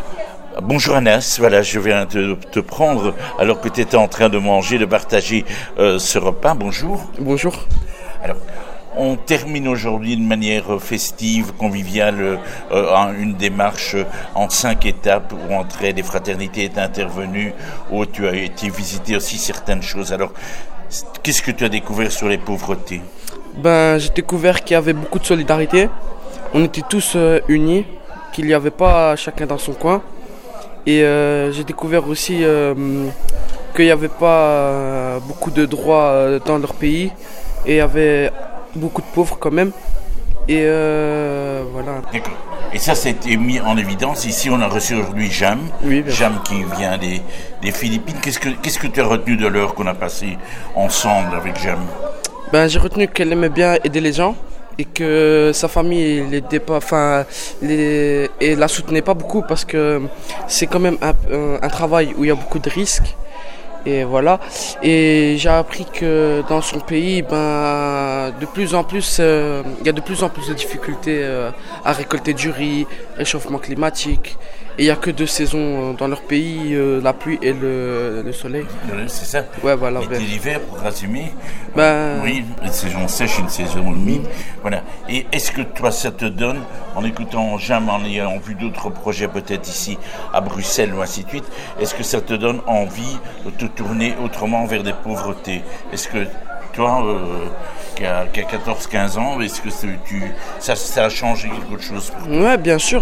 Bonjour Anas, voilà, je viens te prendre alors que tu étais en train de manger, de partager ce repas. Bonjour. Bonjour. Alors, on termine aujourd'hui de manière festive, conviviale, une démarche en 5 étapes où Entraide et Fraternité est intervenue, où tu as été visiter aussi certaines choses. Alors, qu'est-ce que tu as découvert sur les pauvretés? J'ai découvert qu'il y avait beaucoup de solidarité. On était tous unis, qu'il n'y avait pas chacun dans son coin. Et j'ai découvert aussi qu'il n'y avait pas beaucoup de droits dans leur pays. Et il y avait beaucoup de pauvres quand même. Et voilà. D'accord. Et ça été mis en évidence. Ici, on a reçu aujourd'hui Jam. Oui, Jam qui vient des Philippines. Qu'est-ce que tu as retenu de l'heure qu'on a passée ensemble avec Jam? J'ai retenu qu'elle aimait bien aider les gens. Et que sa famille et la soutenait pas beaucoup parce que c'est quand même un travail où il y a beaucoup de risques. Et voilà. Et j'ai appris que dans son pays, de plus en plus, il y a de plus en plus de difficultés à récolter du riz, réchauffement climatique. Et il n'y a que 2 saisons dans leur pays, la pluie et le soleil. C'est ça. Ouais, voilà. L'été et l'hiver, pour résumer. Oui, une saison sèche, une saison humide. Voilà. Et est-ce que toi, ça te donne, en écoutant Jam, en ayant vu d'autres projets peut-être ici à Bruxelles ou ainsi de suite, est-ce que ça te donne envie de te tourner autrement vers des pauvretés? Est-ce que toi, qui a 14-15 ans, est-ce que ça a changé quelque chose pour toi? Ouais, bien sûr.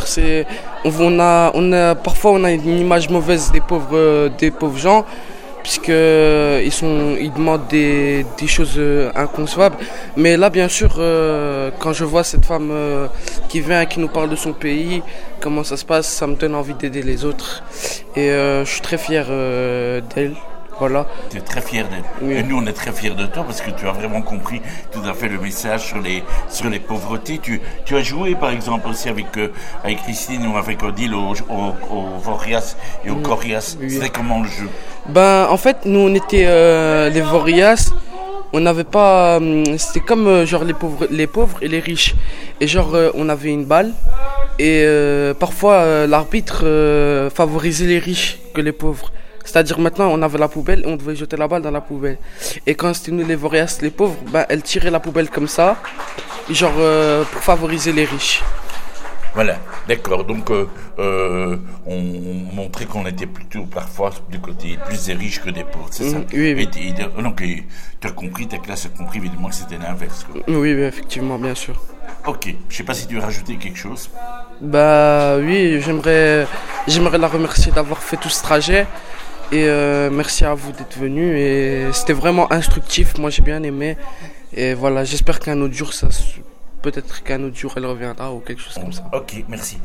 Parfois on a une image mauvaise des pauvres gens, puisque ils demandent des choses inconcevables. Mais là, bien sûr, quand je vois cette femme qui vient et qui nous parle de son pays, comment ça se passe, ça me donne envie d'aider les autres. Et je suis très fier d'elle. Voilà. Tu es très fier d'elle. Oui. Et nous, on est très fiers de toi parce que tu as vraiment compris tout à fait le message sur les pauvretés. Tu as joué, par exemple, aussi avec Christine ou avec Odile au Vorias et au Corias. Oui. C'était comment le jeu? En fait, nous, on était les Vorias. On n'avait pas... c'était comme genre les pauvres et les riches. Et genre, on avait une balle. Et parfois, l'arbitre favorisait les riches que les pauvres. C'est-à-dire maintenant, on avait la poubelle et on devait jeter la balle dans la poubelle. Et quand c'était nous les Vorias, les pauvres, elle tirait la poubelle comme ça, genre pour favoriser les riches. Voilà, d'accord. Donc, on montrait qu'on était plutôt parfois du côté plus des riches que des pauvres, c'est ça? Oui. Donc, tu as compris, ta classe a compris évidemment que c'était l'inverse, quoi. Oui, effectivement, bien sûr. Ok, je ne sais pas si tu veux rajouter quelque chose. Oui, j'aimerais la remercier d'avoir fait tout ce trajet. Et merci à vous d'être venus. Et c'était vraiment instructif, moi j'ai bien aimé. Et voilà, j'espère qu'un autre jour, peut-être qu'un autre jour elle reviendra ou quelque chose comme ça. Ok, merci.